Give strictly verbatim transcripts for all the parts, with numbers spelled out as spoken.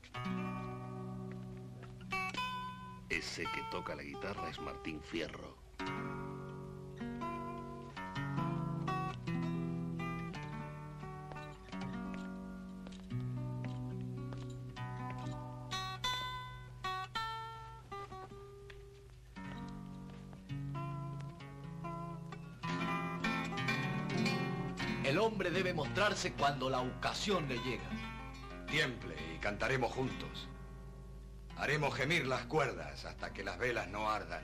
Ese que toca la guitarra es Martín Fierro. El hombre debe mostrarse cuando la ocasión le llega. Tiemple y cantaremos juntos. Haremos gemir las cuerdas hasta que las velas no ardan.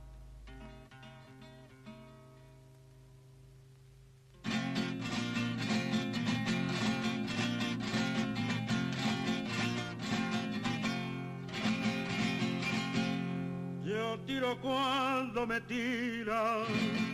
Yo tiro cuando me tiran.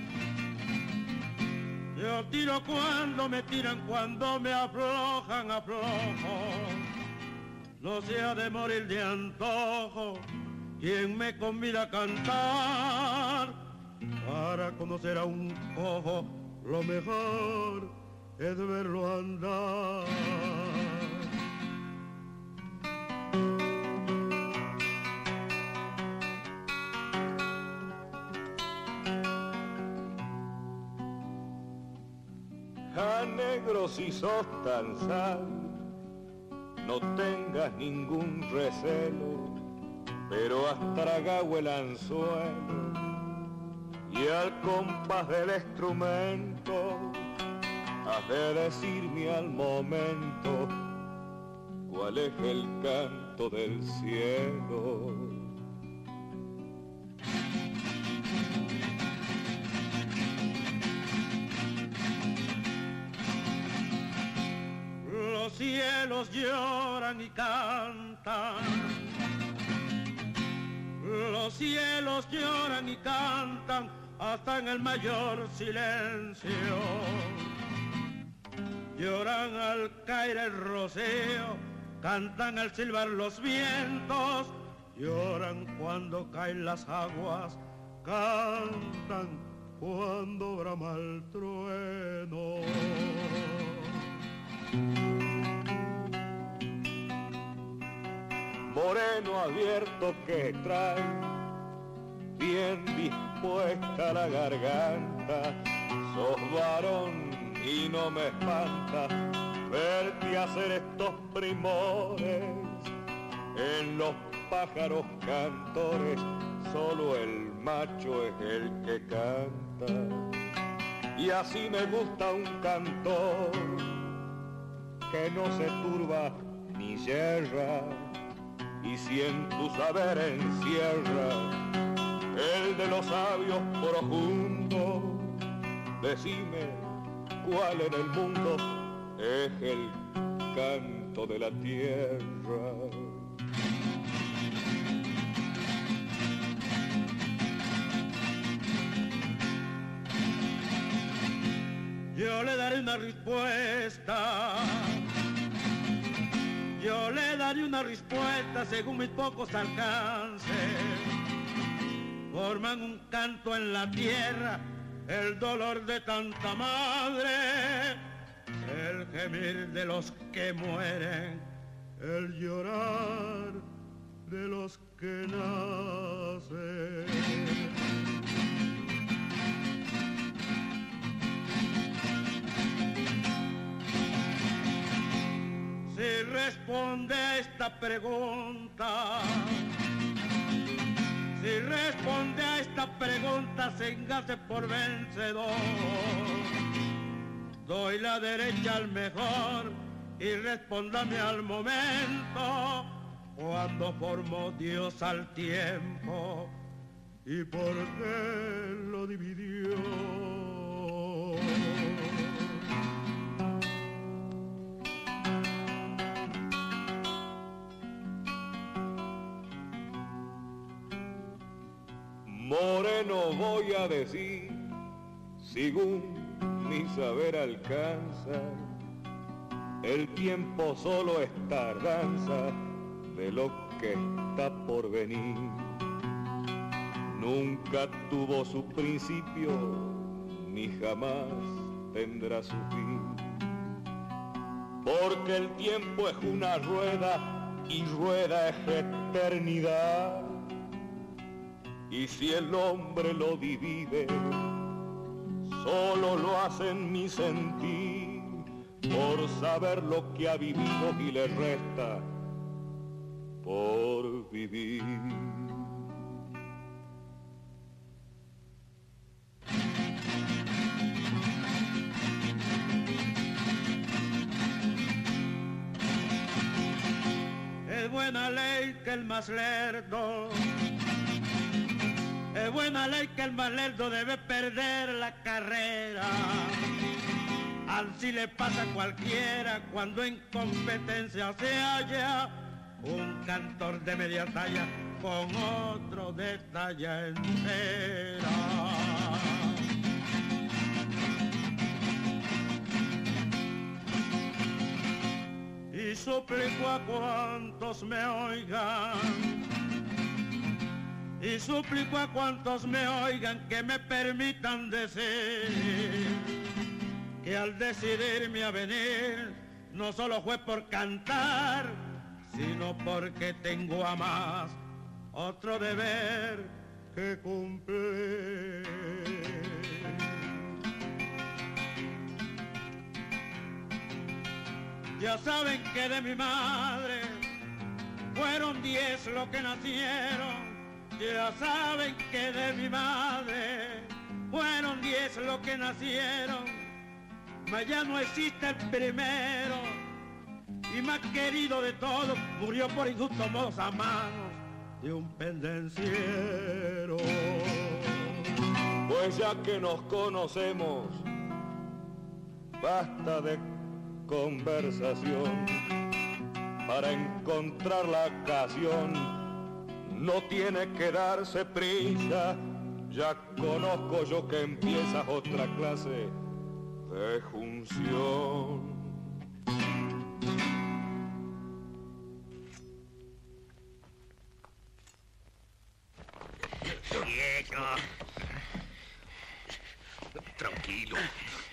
Yo tiro cuando me tiran, cuando me aflojan, aflojo. No sea de morir de antojo quien me convida a cantar. Para conocer a un cojo, lo mejor es verlo andar. Ah, negro, si sos tan sabio, no tengas ningún recelo, pero has tragado el anzuelo y al compás del instrumento has de decirme al momento cuál es el canto del cielo. Los cielos lloran y cantan, los cielos lloran y cantan hasta en el mayor silencio. Lloran al caer el rocío, cantan al silbar los vientos, lloran cuando caen las aguas, cantan cuando brama el trueno. Moreno abierto que trae bien dispuesta la garganta, sos varón y no me espanta verte hacer estos primores. En los pájaros cantores solo el macho es el que canta, y así me gusta un cantor que no se turba ni yerra, y si en tu saber encierra el de los sabios profundos, decime cuál en el mundo es el canto de la tierra. Yo le daré una respuesta, yo le daré una respuesta según mis pocos alcances. Forman un canto en la tierra, el dolor de tanta madre, el gemir de los que mueren, el llorar de los que nacen. Si responde a esta pregunta, si responde a esta pregunta, séngase por vencedor. Doy la derecha al mejor y respóndame al momento, cuando formó Dios al tiempo y por qué lo dividió. Moreno voy a decir, según mi saber alcanza, el tiempo solo es tardanza de lo que está por venir. Nunca tuvo su principio, ni jamás tendrá su fin. Porque el tiempo es una rueda y rueda es eternidad. Y si el hombre lo divide, solo lo hace en mi sentir, por saber lo que ha vivido y le resta por vivir. Es buena ley que el más lerdo, es buena ley que el más lerdo debe perder la carrera. Así le pasa a cualquiera cuando en competencia se halla un cantor de media talla con otro de talla entera. Y suplico a cuantos me oigan, y suplico a cuantos me oigan que me permitan decir que al decidirme a venir no solo fue por cantar, sino porque tengo a más otro deber que cumplir. Ya saben que de mi madre fueron diez los que nacieron. Ya saben que de mi madre fueron diez los que nacieron. Mas ya no existe el primero y más querido de todos, murió por injusto modos a manos de un pendenciero. Pues ya que nos conocemos, basta de conversación para encontrar la ocasión. No tiene que darse prisa, ya conozco yo que empieza otra clase de función. Quieto. Tranquilo.